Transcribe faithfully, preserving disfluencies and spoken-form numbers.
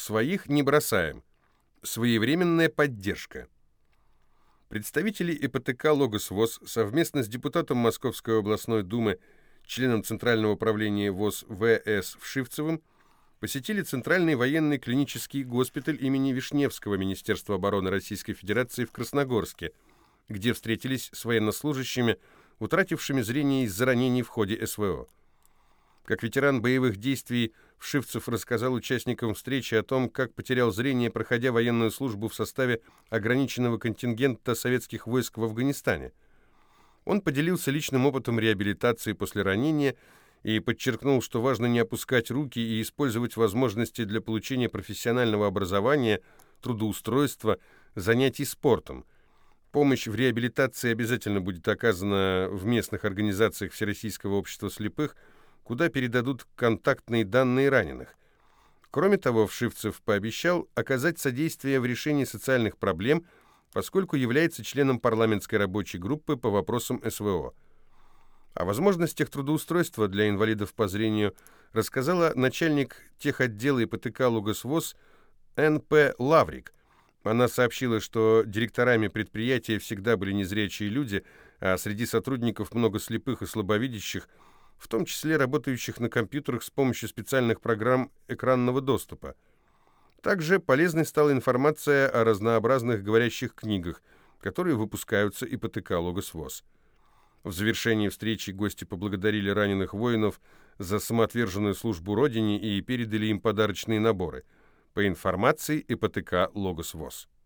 Своих не бросаем. Своевременная поддержка. Представители ИПТК «Логос ВОС» совместно с депутатом Московской областной думы, членом Центрального управления ВОС В С Вшивцевым, посетили Центральный военный клинический госпиталь имени Вишневского Министерства обороны Российской Федерации в Красногорске, где встретились с военнослужащими, утратившими зрение из-за ранений в ходе С В О. Как ветеран боевых действий, Вшивцев рассказал участникам встречи о том, как потерял зрение, проходя военную службу в составе ограниченного контингента советских войск в Афганистане. Он поделился личным опытом реабилитации после ранения и подчеркнул, что важно не опускать руки и использовать возможности для получения профессионального образования, трудоустройства, занятий спортом. Помощь в реабилитации обязательно будет оказана в местных организациях Всероссийского общества слепых, куда передадут контактные данные раненых. Кроме того, Вшивцев пообещал оказать содействие в решении социальных проблем, поскольку является членом парламентской рабочей группы по вопросам С В О. О возможностях трудоустройства для инвалидов по зрению рассказала начальник техотдела ИПТК «Логос ВОС» Н П Лаврик. Она сообщила, что директорами предприятия всегда были незрячие люди, а среди сотрудников много слепых и слабовидящих, в том числе работающих на компьютерах с помощью специальных программ экранного доступа. Также полезной стала информация о разнообразных говорящих книгах, которые выпускаются ИПТК «Логос ВОС». В завершении встречи гости поблагодарили раненых воинов за самоотверженную службу Родине и передали им подарочные наборы. По информации ИПТК «Логос ВОС».